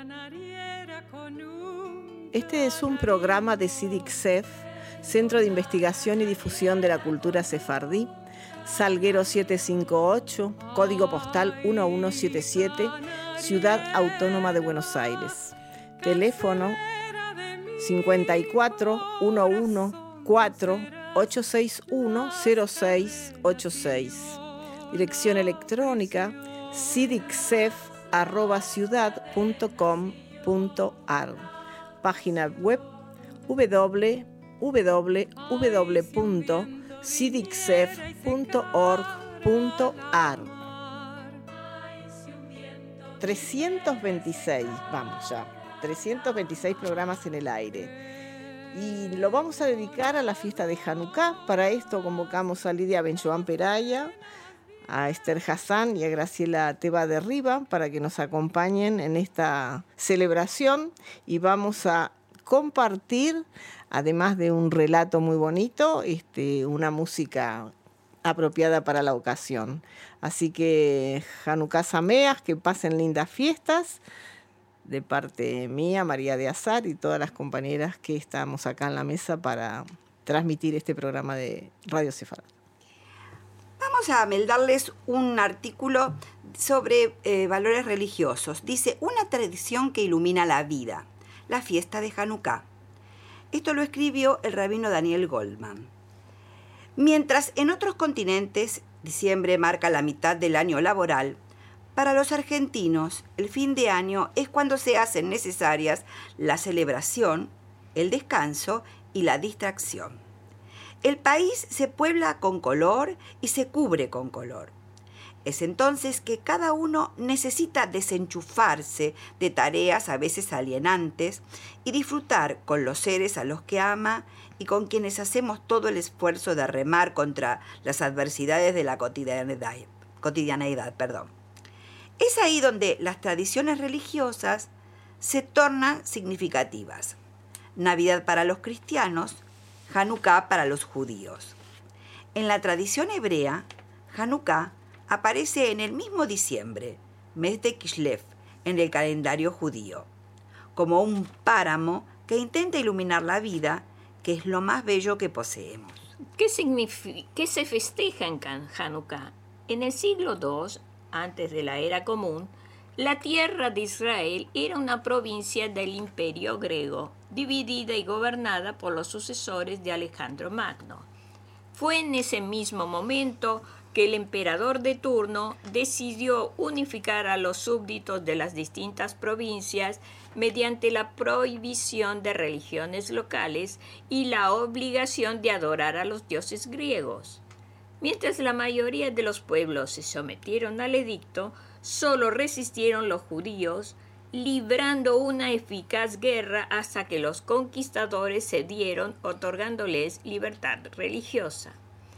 Este es un programa de CIDICSEF, Centro de Investigación y Difusión de la Cultura Sefardí, Salguero 758, código postal 1177, Ciudad Autónoma de Buenos Aires. Teléfono 54 114 861 0686. Dirección electrónica cidicsef@ciudad.com.ar. Página web www.cidicsef.org.ar. 326, vamos ya, 326 programas en el aire. Y lo vamos a dedicar a la fiesta de Hanukkah. Para esto convocamos a Lidia Benjoan Peraya, a Esther Hassan y a Graciela Teba de Riva para que nos acompañen en esta celebración, y vamos a compartir, además de un relato muy bonito, una música apropiada para la ocasión. Así que Hanukkah Sameach, que pasen lindas fiestas de parte mía, María de Azar, y todas las compañeras que estamos acá en la mesa para transmitir este programa de Radio Sefardí. Vamos a darles un artículo sobre valores religiosos. Dice, una tradición que ilumina la vida, la fiesta de Hanukkah. Esto lo escribió el rabino Daniel Goldman. Mientras en otros continentes diciembre marca la mitad del año laboral, para los argentinos el fin de año es cuando se hacen necesarias la celebración, el descanso y la distracción. El país se puebla con color y se cubre con color. Es entonces que cada uno necesita desenchufarse de tareas a veces alienantes y disfrutar con los seres a los que ama y con quienes hacemos todo el esfuerzo de remar contra las adversidades de la cotidianeidad. Es ahí donde las tradiciones religiosas se tornan significativas. Navidad para los cristianos, Hanukkah para los judíos. En la tradición hebrea, Hanukkah aparece en el mismo diciembre, mes de Kislev, en el calendario judío, como un páramo que intenta iluminar la vida, que es lo más bello que poseemos. ¿Qué se festeja en Hanukkah? En el siglo II, antes de la era común, la tierra de Israel era una provincia del Imperio griego, dividida y gobernada por los sucesores de Alejandro Magno. Fue en ese mismo momento que el emperador de turno decidió unificar a los súbditos de las distintas provincias mediante la prohibición de religiones locales y la obligación de adorar a los dioses griegos. Mientras la mayoría de los pueblos se sometieron al edicto, solo resistieron los judíos, librando una eficaz guerra hasta que los conquistadores cedieron, otorgándoles libertad religiosa.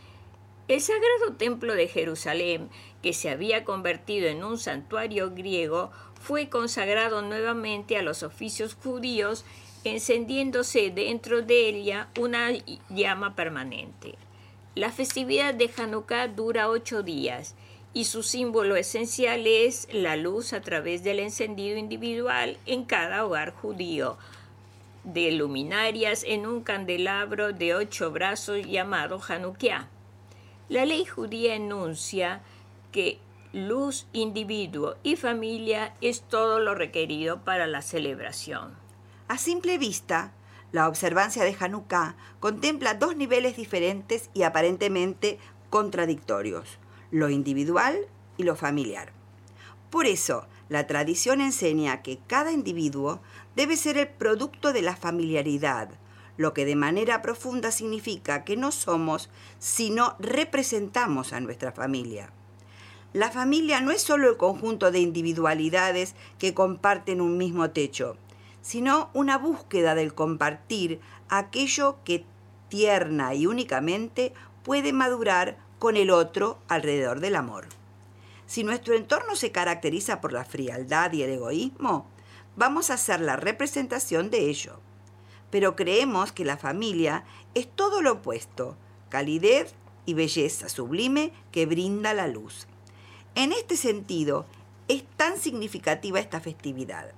El sagrado templo de Jerusalén, que se había convertido en un santuario griego, fue consagrado nuevamente a los oficios judíos, encendiéndose dentro de ella una llama permanente. La festividad de Hanukkah dura 8 días y su símbolo esencial es la luz a través del encendido individual en cada hogar judío, de luminarias en un candelabro de 8 brazos llamado Hanukkah. La ley judía enuncia que luz, individuo y familia es todo lo requerido para la celebración. A simple vista, la observancia de Hanukkah contempla 2 niveles diferentes y aparentemente contradictorios, lo individual y lo familiar. Por eso, la tradición enseña que cada individuo debe ser el producto de la familiaridad, lo que de manera profunda significa que no somos, sino representamos a nuestra familia. La familia no es solo el conjunto de individualidades que comparten un mismo techo, sino una búsqueda del compartir aquello que tierna y únicamente puede madurar con el otro alrededor del amor. Si nuestro entorno se caracteriza por la frialdad y el egoísmo, vamos a ser la representación de ello. Pero creemos que la familia es todo lo opuesto, calidez y belleza sublime que brinda la luz. En este sentido, es tan significativa esta festividad,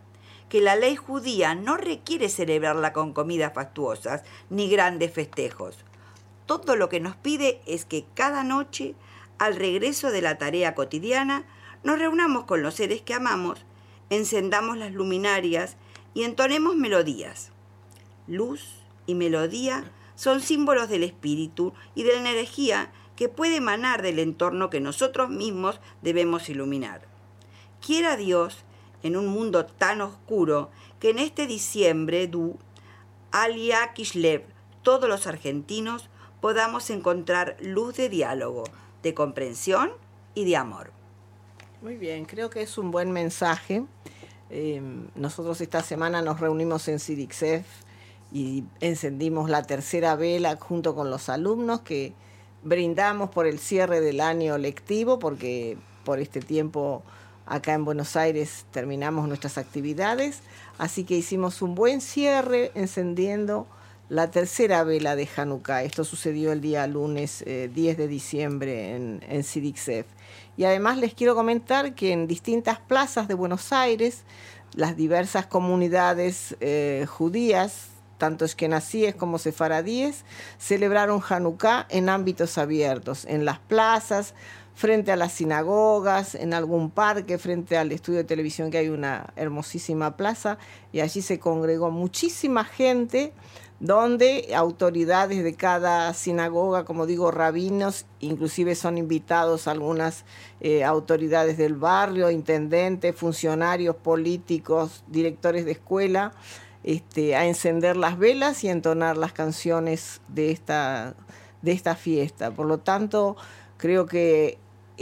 que la ley judía no requiere celebrarla con comidas fastuosas ni grandes festejos. Todo lo que nos pide es que cada noche, al regreso de la tarea cotidiana, nos reunamos con los seres que amamos, encendamos las luminarias y entonemos melodías. Luz y melodía son símbolos del espíritu y de la energía que puede emanar del entorno que nosotros mismos debemos iluminar. Quiera Dios, en un mundo tan oscuro, que en este diciembre Alia Kislev, todos los argentinos, podamos encontrar luz de diálogo, de comprensión y de amor. Muy bien, creo que es un buen mensaje. Nosotros esta semana nos reunimos en Sidixef y encendimos la tercera vela junto con los alumnos que brindamos por el cierre del año lectivo, porque por este tiempo acá en Buenos Aires terminamos nuestras actividades, así que hicimos un buen cierre encendiendo la tercera vela de Hanukkah. Esto sucedió el día lunes 10 de diciembre en Sidixef. Y además les quiero comentar que en distintas plazas de Buenos Aires, las diversas comunidades judías, tanto eskenasíes como sefaradíes, celebraron Hanukkah en ámbitos abiertos, en las plazas, frente a las sinagogas, en algún parque, frente al estudio de televisión, que hay una hermosísima plaza, y allí se congregó muchísima gente, donde autoridades de cada sinagoga, como digo, rabinos, inclusive son invitados algunas autoridades del barrio, intendentes, funcionarios políticos, directores de escuela, a encender las velas y entonar las canciones de esta fiesta. Por lo tanto, creo que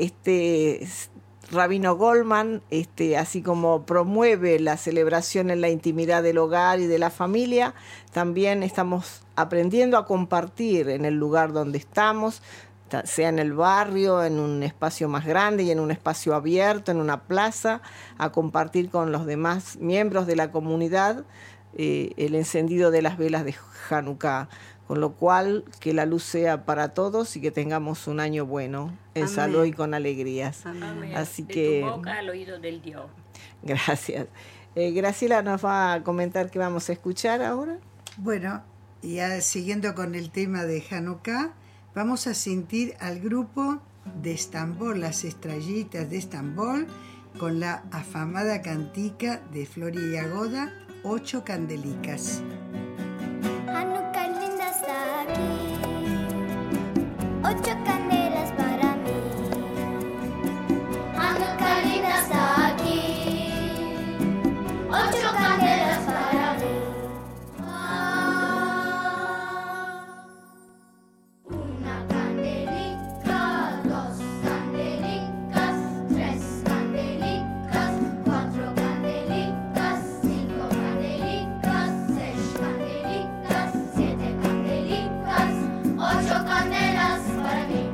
Rabino Goldman, así como promueve la celebración en la intimidad del hogar y de la familia, también estamos aprendiendo a compartir en el lugar donde estamos, sea en el barrio, en un espacio más grande y en un espacio abierto, en una plaza, a compartir con los demás miembros de la comunidad el encendido de las velas de Hanukkah. Con lo cual, que la luz sea para todos y que tengamos un año bueno, en salud y con alegrías. Amén. Así de que, tu boca al oído del Dios. Gracias. Graciela nos va a comentar qué vamos a escuchar ahora. Bueno, ya siguiendo con el tema de Hanukkah, vamos a sentir al grupo de Estambul, las Estrellitas de Estambul, con la afamada cantica de Flor y Yagoda, 8 candelicas. Hanukkah linda está aquí, 8 candelas para mí. Hanukkah linda está aquí, 8 candelas para mí. Una candelica, 2 candelicas, 3 candelicas, 4 candelicas, 5 candelicas, 6 candelicas, 7 candelicas, 8 candelas para mí.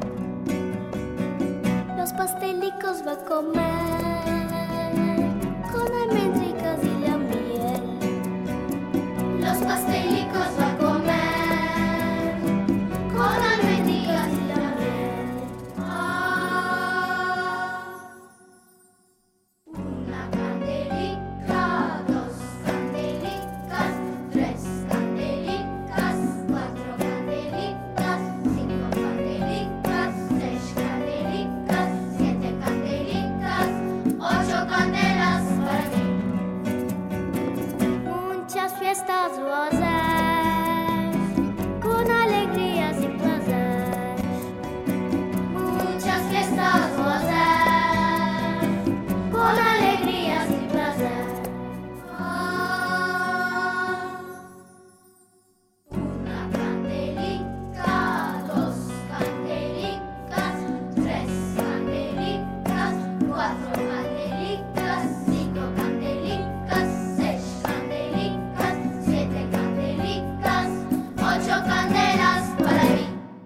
Los pastelicos va a comer con almendricas y la miel. Los pastelicos va a comer con almendricas y la miel. Una candelica, 2 candelicas, 3 candelicas, 4 candelicas, 5 candelicas, 6 candelicas, 7 candelicas, 8 candelas para mí. Muchas fiestas rosas, con alegrías y placer. Muchas fiestas rosas, con alegrías y placer. Una candelica, 2 candelicas, 3 candelicas, 4 candelicas, 5 candelicas, 6 candelicas, 7 candelicas, 8 candelas para mí.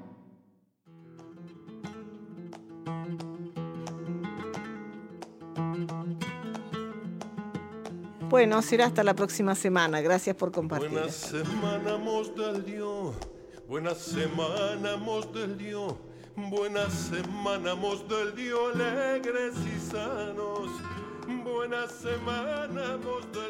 Bueno, será hasta la próxima semana. Gracias por compartir. Buena semana, mos del Dios. Buena semana, mos del Dios. Buena semana, mos del Dios, alegres y sanos. Buena semana, mos del